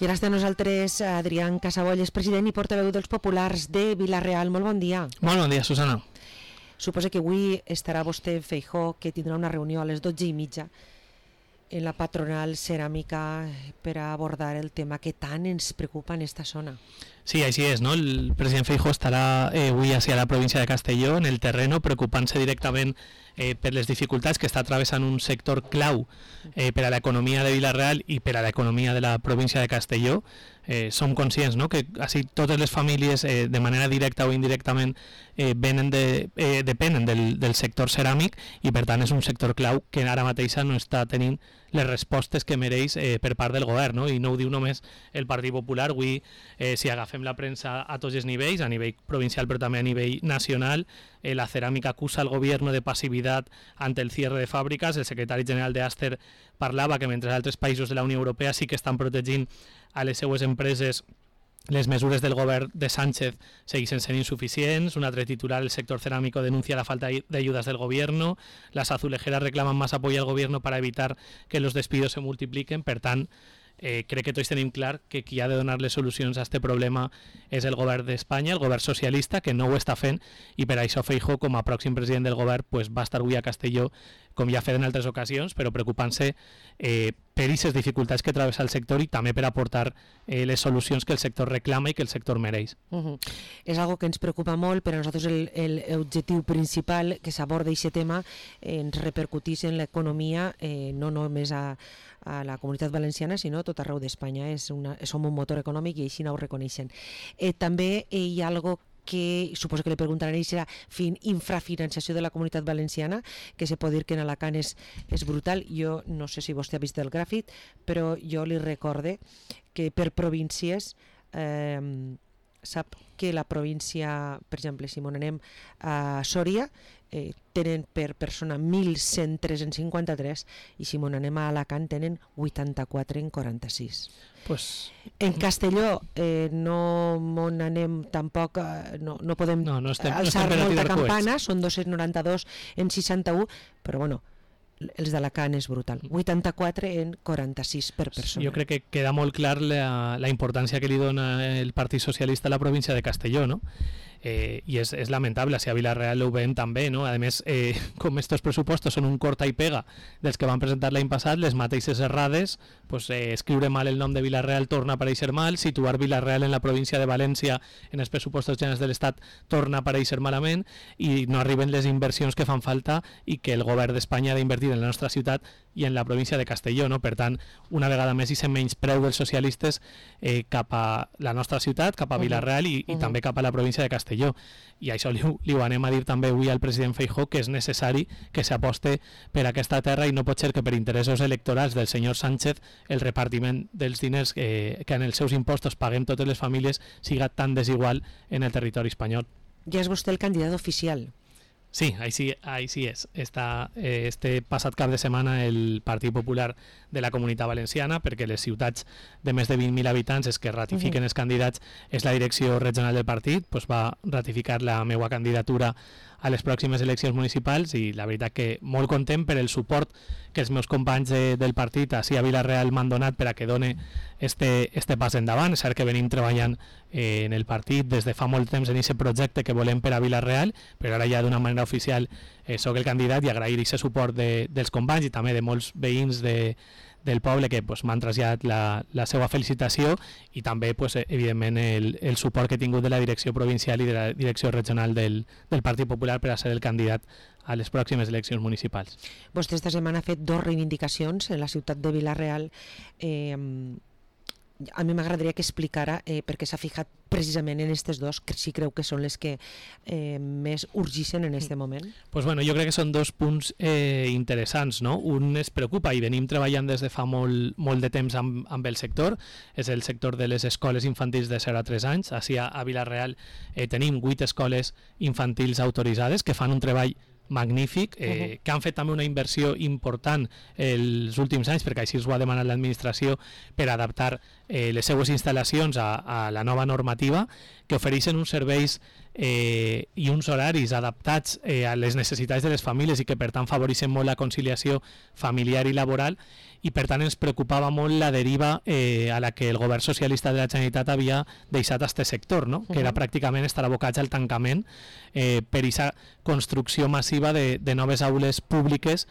I ara està amb nosaltres Adrián Casabolles, president i portaveu dels Populars de Vila-real. Molt bon dia. Molt bon dia, Susana. Suposo que avui estarà vostè, Feijóo, que tindrà una reunió a les 12:30 en la patronal ceràmica per a abordar el tema que tant ens preocupa en esta zona. Sí, així és, no? El president Feijóo estarà avui a la província de Castelló, en el terreno, preocupant-se directament per les dificultats que està travessant un sector clau per a l'economia de Vila-real i per a l'economia de la província de Castelló. Som conscients, no?, que així totes les famílies, de manera directa o indirectament, depenen del sector ceràmic i per tant és un sector clau que ara mateix no està tenint les respostes que mereix per part del govern, no? I no ho diu només el Partit Popular. Avui, si agafem la premsa a tots els nivells, a nivell provincial però també a nivell nacional, la ceràmica acusa al govern de passivitat ante el cierre de fàbriques. El secretari general de Aster parlava que mentre altres països de la Unió Europea sí que estan protegint a les seues empreses, les mesures del govern de Sánchez segueixen sent insuficients. Un altre titular, el sector cerámico denuncia la falta de ayudas del gobierno, las azulejeras reclaman más apoyo al gobierno para evitar que los despidos se multipliquen. Per tant, crec que tots tenim clar que qui ha de donar-les solucions a aquest problema és el govern d'Espanya, el govern socialista, que no ho està fent, i per això Feijóo, com a pròxim president del govern, pues, va estar avui a Castelló, com ja ha fet en altres ocasions, però preocupant-se per aquestes dificultats que travessa el sector i també per aportar les solucions que el sector reclama i que el sector mereix. És algo que ens preocupa molt, però a nosaltres l'objectiu principal que s'aborda aquest tema ens repercutís en l'economia, no només a la Comunitat Valenciana, sinó a tot arreu d'Espanya. Som un motor econòmic i així no ho reconeixen. També hi ha algo que suposo que li preguntaran i serà infrafinanciació de la Comunitat Valenciana, que se pot dir que en Alacant és brutal. Jo no sé si vostè ha vist el gràfic, però jo li recorde que per províncies sap que la província, per exemple, si anem a Sòria, tenen per persona 1.103,53 i si anem a Alacant tenen 84,46. En Castelló no anem tampoc, no podem alçar molta campana, són 292,61, però bueno, els d'Alacant és brutal, 84,46 per persona. Jo crec que queda molt clar la importància que li dona el Partit Socialista a la província de Castelló, no? I és lamentable, si a Vila-real ho veiem també, no? A més, com estos pressupostos són un corta i pega dels que van presentar l'any passat, les mateixes errades, pues, escriure mal el nom de Vila-real torna a aparèixer mal, situar Vila-real en la província de València en els pressupostos generals de l'Estat torna a aparèixer malament i no arriben les inversions que fan falta i que el govern d'Espanya ha d'invertir en la nostra ciutat i en la província de Castelló, no? Per tant, una vegada més hi menys preu dels socialistes cap a la nostra ciutat, cap a Vila-real i també cap a la província de Castelló. I això li ho anem a dir també avui al president Feijóo, que és necessari que s'aposte per aquesta terra i no pot ser que per interessos electorals del senyor Sánchez el repartiment dels diners que en els seus impostos paguem totes les famílies siga tan desigual en el territori espanyol. Ja és vostè el candidat oficial. Sí, així és. Este passat cap de setmana el Partit Popular de la Comunitat Valenciana, perquè les ciutats de més de 20.000 habitants és que ratifiquen els candidats, és la direcció regional del partit, pues va ratificar la meva candidatura a les pròximes eleccions municipals i la veritat que molt content per el suport que els meus companys del partit així a Vila-real m'han donat per a que done este pas endavant. És cert que venim treballant en el partit des de fa molt temps en aquest projecte que volem per a Vila-real, però ara ja d'una manera oficial soc el candidat i agrair aquest suport dels companys i també de molts veïns del poble que m'han traslladat la seva felicitació i també evidentment el suport que he tingut de la direcció provincial i de la direcció regional del Partit Popular per a ser el candidat a les pròximes eleccions municipals. Vostè esta setmana ha fet 2 reivindicacions en la ciutat de Vila-real. A mi m'agradaria que explicara per què s'ha fijat precisament en aquestes 2, que sí creu que són les que més urgeixen en aquest moment. Pues bueno, jo crec que són 2 punts interessants, no? Un es preocupa i venim treballant des de fa molt de temps amb el sector, és el sector de les escoles infantils de 0 a 3 anys. Així a Vila-real tenim 8 escoles infantils autoritzades que fan un treball magnífic, que han fet també una inversió important els últims anys, perquè així ho ha demanat l'administració per adaptar les seues instal·lacions a la nova normativa, que ofereixen uns serveis i uns horaris adaptats a les necessitats de les famílies i que per tant favoreixen molt la conciliació familiar i laboral, i per tant ens preocupava molt la deriva a la que el govern socialista de la Generalitat havia deixat a aquest sector, no? Que era pràcticament estar abocats al tancament per aquesta construcció massiva de noves aules públiques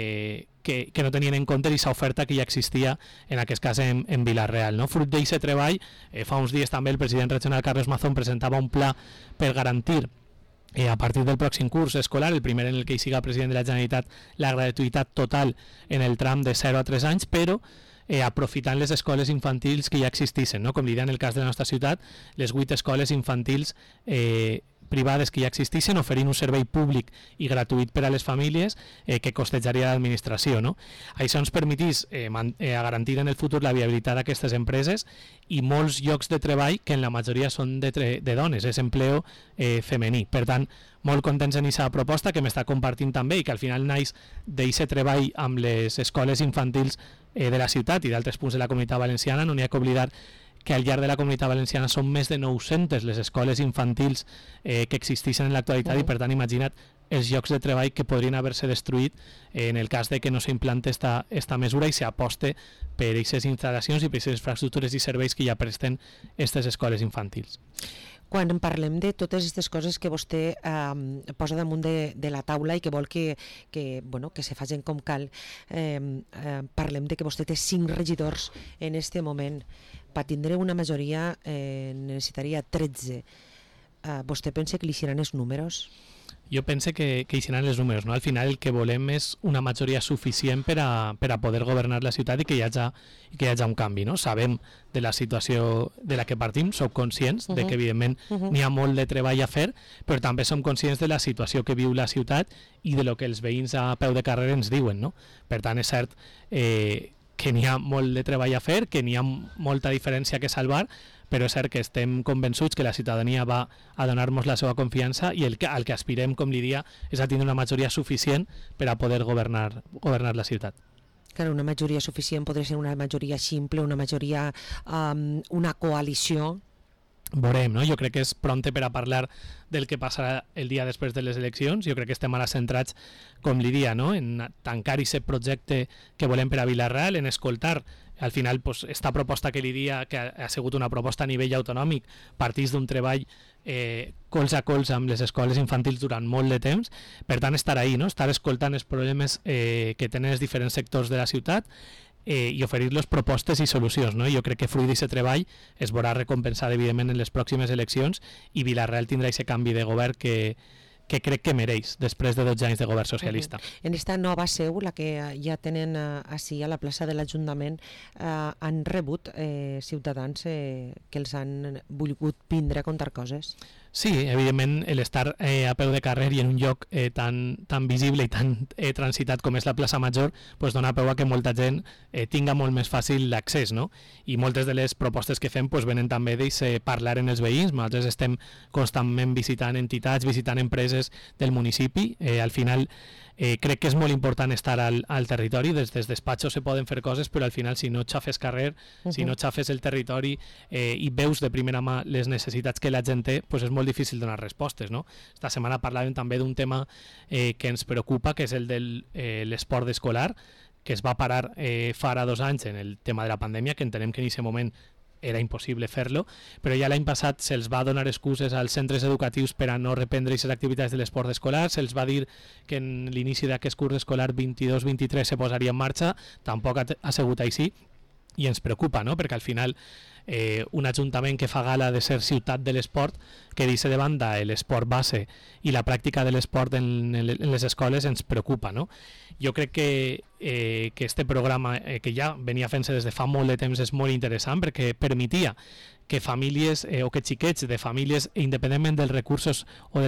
que no tenien en compte aquesta oferta que ja existia en aquest cas en Vila-real, no? Fruit d'aquest treball, fa uns dies també el president regional Carlos Mazón presentava un pla per garantir a partir del pròxim curs escolar, el primer en el que hi siga president de la Generalitat, la gratuïtat total en el tram de 0 a 3 anys, però aprofitant les escoles infantils que ja existissin, no? Com li deia en el cas de la nostra ciutat, les 8 escoles infantils privades que ja existissin, oferint un servei públic i gratuït per a les famílies que costejaria l'administració, no? Això ens permetís garantir en el futur la viabilitat d'aquestes empreses i molts llocs de treball que en la majoria són de dones, és empleo femení. Per tant, molt contents en aquesta proposta que m'està compartint també i que al final naix d'aquest treball amb les escoles infantils de la ciutat i d'altres punts de la Comunitat Valenciana. No n'hi ha que oblidar que al llarg de la Comunitat Valenciana són més de 900 les escoles infantils que existeixen en l'actualitat i per tant imagina't els llocs de treball que podrien haver-se destruït en el cas de que no s'implante esta mesura i s'aposte per aquestes instal·lacions i per aquestes infraestructures i serveis que ja presten aquestes escoles infantils. Quan parlem de totes aquestes coses que vostè posa damunt de la taula i que vol que se facin com cal, parlem de que vostè té 5 regidors en aquest moment. Per tindre una majoria necessitaria 13. Vostè pensa que li seran els números? Jo penso que hi seran els números, no? Al final el que volem és una majoria suficient per a poder governar la ciutat i que hi hagi un canvi, no? Sabem de la situació de la que partim, som conscients de que evidentment n'hi ha molt de treball a fer, però també som conscients de la situació que viu la ciutat i de lo que els veïns a peu de carrer ens diuen, no? Per tant, és cert que n'hi ha molt de treball a fer, que n'hi ha molta diferència que salvar, però és cert que estem convençuts que la ciutadania va a donar-nos la seva confiança i al que aspirem, com li dia, és a tindre una majoria suficient per a poder governar la ciutat. Claro, una majoria suficient podria ser una majoria simple, una majoria, una coalició. Veurem, no? Jo crec que és prompte per a parlar del que passarà el dia després de les eleccions. Jo crec que estem ara centrats, com li dia, no? En tancar aquest projecte que volem per a Vila-real, en escoltar al final esta proposta que li dia, que ha sigut una proposta a nivell autonòmic, partís d'un treball colze a colze amb les escoles infantils durant molt de temps, per tant estar ahí, no? Estar escoltant els problemes que tenen els diferents sectors de la ciutat i oferir-los propostes i solucions, no? Jo crec que fruit d'aquest treball es veurà recompensat evidentment en les pròximes eleccions i Vila-real tindrà aquest canvi de govern que crec que mereix després de 12 anys de govern socialista. En esta nova seu, la que ja tenen així a la plaça de l'Ajuntament, han rebut ciutadans que els han volgut vindre a contar coses? Sí, evidentment l'estar a peu de carrer i en un lloc tan visible i tan transitat com és la plaça Major dona peu a que molta gent tinga molt més fàcil l'accés, no? I moltes de les propostes que fem venen també de parlar en els veïns. Nosaltres estem constantment visitant entitats, visitant empreses del municipi. Al final crec que és molt important estar al territori. Des dels despatxos se poden fer coses, però al final si no xafes carrer, si no xafes el territori i veus de primera mà les necessitats que la gent té, és molt difícil donar respostes, no? Esta setmana parlàvem també d'un tema que ens preocupa, que és el de l'esport escolar, que es va parar fa ara 2 anys en el tema de la pandèmia, que entenem que en aquest moment era impossible fer-lo, però ja l'any passat se'ls va donar excuses als centres educatius per a no reprendre aquestes activitats de l'esport escolar, se'ls va dir que en l'inici d'aquest curs escolar 22-23 se posaria en marxa, tampoc ha sigut així, i ens preocupa, no? Perquè al final un ajuntament que fa gala de ser ciutat de l'esport, que deixa de banda l'esport base i la pràctica de l'esport en les escoles ens preocupa, no? Jo crec que este programa que ja venia fent-se des de fa molt de temps és molt interessant perquè permetia que famílies o que xiquets de famílies, independentment dels recursos o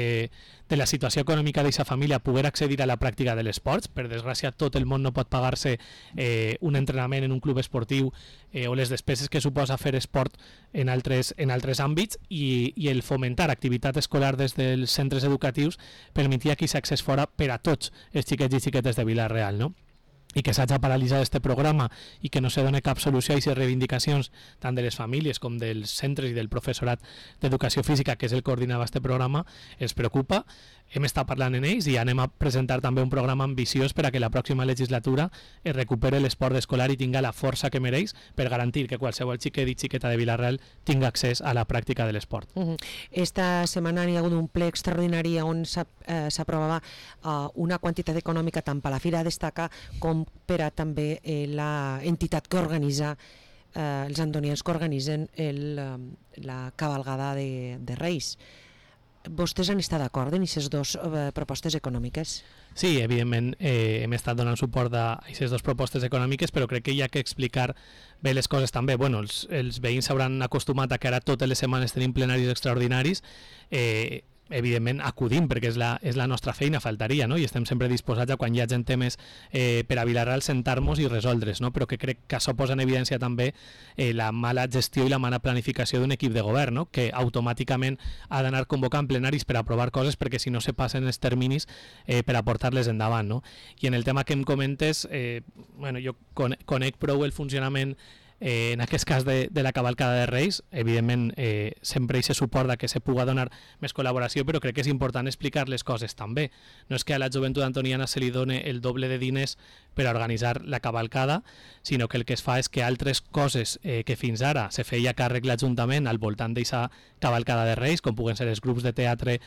de la situació econòmica d'aquesta família, poder accedir a la pràctica de l'esport. Per desgràcia, tot el món no pot pagar-se un entrenament en un club esportiu o les despeses que suposa fer esport en altres àmbits, i el fomentar activitat escolar des dels centres educatius permetia que aquest accés fora per a tots els xiquets i xiquetes de Vila-real, no? i que s'hagi paralitzat aquest programa i que no se doni cap solució a aquestes reivindicacions tant de les famílies com dels centres i del professorat d'educació física, que és el que coordinava aquest programa, ens preocupa. Hem estat parlant en ells i anem a presentar també un programa ambiciós per a que la pròxima legislatura es recupere l'esport escolar i tinga la força que mereix per garantir que qualsevol xiquet i xiqueta de Vila-real tinga accés a la pràctica de l'esport. Esta setmana hi ha hagut un ple extraordinari on s'aprovava una quantitat econòmica tant per la Fira Destaca com per a també l'entitat que organitza, els antonians que organitzen la cabalgada de Reis. Vostès han estat d'acord en aquestes dues propostes econòmiques? Sí, evidentment hem estat donant suport a aquestes dues propostes econòmiques, però crec que hi ha que explicar bé les coses també. Bueno, els veïns s'hauran acostumat a que ara totes les setmanes tenim plenaris extraordinaris, evidentment acudim perquè és la nostra feina, faltaria, no? I estem sempre disposats a quan hi hagi temes per a Vila-real sentar-nos i resoldre's, no? Però que crec que això posa en evidència també la mala gestió i la mala planificació d'un equip de govern, no? Que automàticament ha d'anar convocant plenaris per aprovar coses perquè si no se passen els terminis per a portar-les endavant, no? I en el tema que em comentes, bueno, jo conec prou el funcionament en aquest cas de la cavalcada de Reis. Evidentment sempre hi se suporta que se pugui donar més col·laboració, però crec que és important explicar les coses també. No és que a la joventut antoniana se li doni el doble de diners per a organitzar la cavalcada, sinó que el que es fa és que altres coses que fins ara se feia càrrec l'Ajuntament al voltant d'aquesta cavalcada de Reis, com puguen ser els grups de teatre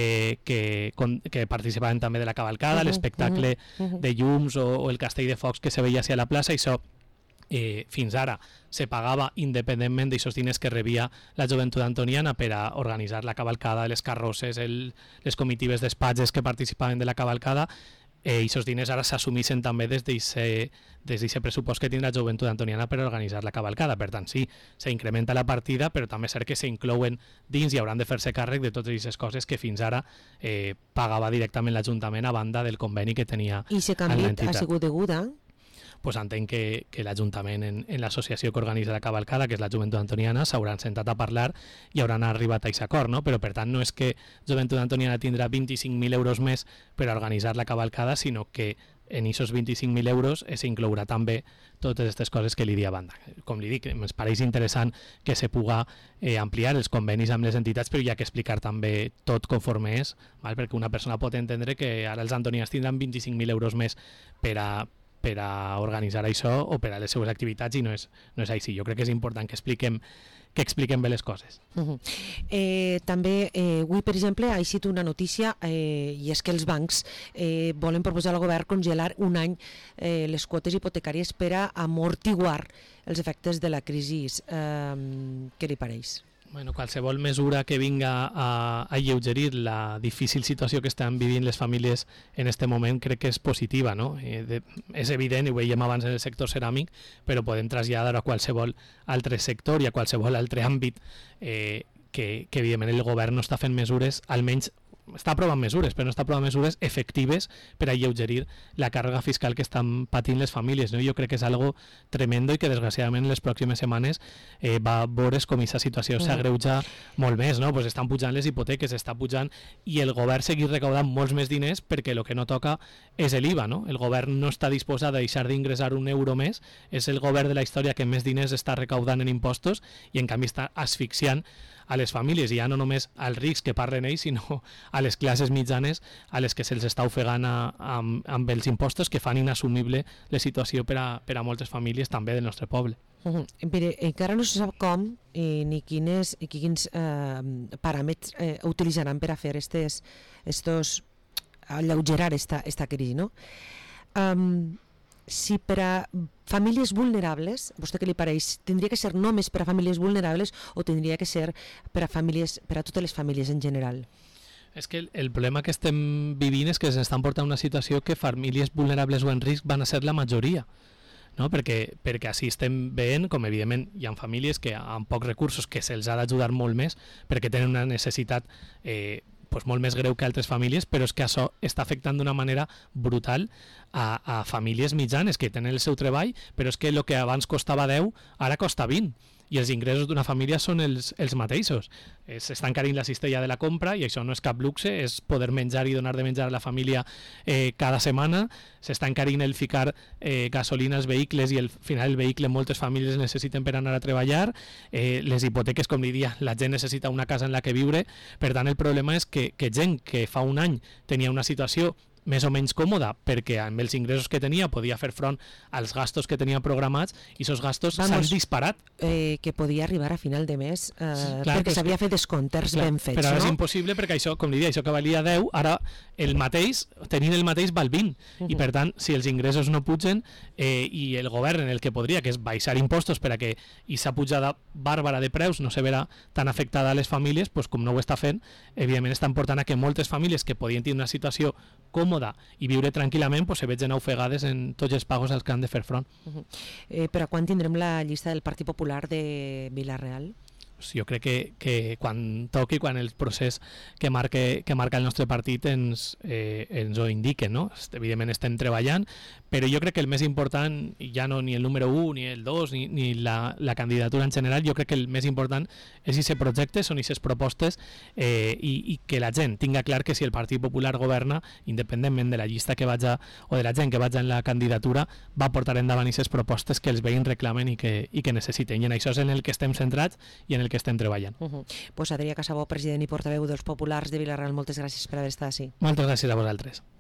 que participaven també de la cavalcada, l'espectacle de llums o el castell de focs que se veia a la plaça, i això fins ara se pagava independentment d'aixòs diners que rebia la joventut antoniana per a organitzar la cavalcada, les carrosses, les comitives d'espatges que participaven de la cavalcada, i aquests diners ara s'assumissin també des d'aquest pressupost que tindrà la joventut antoniana per organitzar la cavalcada. Per tant, sí, s'incrementa la partida, però també és cert que s'inclouen dins i hauran de fer-se càrrec de totes aquestes coses que fins ara pagava directament l'Ajuntament a banda del conveni que tenia amb l'entitat. I aquest canvi ha sigut deguda? Pues entenc que l'Ajuntament en l'associació que organitza la cavalcada, que és la Joventut Antoniana, s'hauran sentat a parlar i hauran arribat a aquest acord, no? Però per tant no és que Joventut Antoniana tindrà 25.000 euros més per a organitzar la cavalcada, sinó que en aquests 25.000 euros s'inclourà també totes aquestes coses que li di a banda. Com li dic, ens pareix interessant que se puga ampliar els convenis amb les entitats, però hi ha que explicar també tot conforme és, perquè una persona pot entendre que ara els antonians tindran 25.000 euros més per a organitzar això o per a les seues activitats, i no és així. Jo crec que és important que expliquem bé les coses. També, avui, per exemple, ha eixit una notícia, i és que els bancs volen proposar al govern congelar un any les quotes hipotecàries per a amortiguar els efectes de la crisi. Què li pareix? Bueno, qualsevol mesura que vinga a alleugerir la difícil situació que estan vivint les famílies en aquest moment crec que és positiva, no? És evident, i ho veiem abans en el sector ceràmic, però podem traslladar a qualsevol altre sector i a qualsevol altre àmbit que evidentment el govern no està fent mesures, almenys està aprovant mesures, però no està aprovant mesures efectives per a alleugerir la càrrega fiscal que estan patint les famílies, no? Jo crec que és algo tremendo i que desgraciadament en les pròximes setmanes va veure's com aquesta situació s'agreuja molt més, no? Pues estan pujant les hipoteques, està pujant, i el govern seguir recaudant molts més diners perquè el que no toca és l'IVA, no? El govern no està disposat a deixar d'ingressar un euro més, és el govern de la història que més diners està recaudant en impostos i en canvi està asfixiant a les famílies, i ja no només als rics que parlen ells, sinó a les classes mitjanes a les que se'ls està ofegant amb els impostos que fan inassumible la situació per a moltes famílies també del nostre poble. Mire, encara no se sap com ni quins paràmetres utilitzaran per a fer alleugerar esta crisi, no? Si per a famílies vulnerables, vostè què li pareix, tindria que ser només per a famílies vulnerables o tindria que ser per a totes les famílies en general? És que el problema que estem vivint és que s'estan portant una situació que famílies vulnerables o en risc van a ser la majoria, no? Perquè així estem veient com evidentment hi ha famílies que amb pocs recursos que se'ls ha d'ajudar molt més perquè tenen una necessitat molt més greu que altres famílies, però és que això està afectant d'una manera brutal a famílies mitjanes que tenen el seu treball, però és que el que abans costava 10 ara costa 20, i els ingressos d'una família són els mateixos. S'està encarint la cistella de la compra i això no és cap luxe, és poder menjar i donar de menjar a la família cada setmana. S'està encarint el ficar gasolina als vehicles i al final el vehicle moltes famílies necessiten per anar a treballar. Les hipoteques, com diria, la gent necessita una casa en la que viure. Per tant, el problema és que gent que fa un any tenia una situació més o menys còmoda perquè amb els ingressos que tenia podia fer front als gastos que tenia programats i aquests gastos s'han disparat. Que podia arribar a final de mes perquè s'havia fet descomptes ben fets. Però ara no? és impossible perquè això, com diria, això que valia 10, ara el mateix, tenint el mateix val 20. I per tant, si els ingressos no pugen i el govern en el que podria, que és baixar impostos per a que aquesta pujada bàrbara de preus no se verà tan afectada a les famílies, doncs com no ho està fent, evidentment estan portant a que moltes famílies que podien tenir una situació còmoda i viure tranquil·lament se vegin ofegades en tots els pagos als que han de fer front. Però quan tindrem la llista del Partit Popular de Vila-real? Jo crec que quan toqui, quan el procés que marca el nostre partit ens ho indiquen, no? Evidentment estem treballant, però jo crec que el més important, ja no ni el número 1, ni el 2, ni la candidatura en general, jo crec que el més important és aquest projecte, són aquestes propostes i que la gent tinga clar que si el Partit Popular governa, independentment de la llista que vaja o de la gent que vaja en la candidatura, va portar endavant aquestes propostes que els veïns reclamen i que necessiten. I en això és en el que estem centrats i en el que estem treballant. Pues Adrià Casabó, president i portaveu dels Populars de Vila-real, moltes gràcies per haver estat així. Moltes gràcies a vosaltres.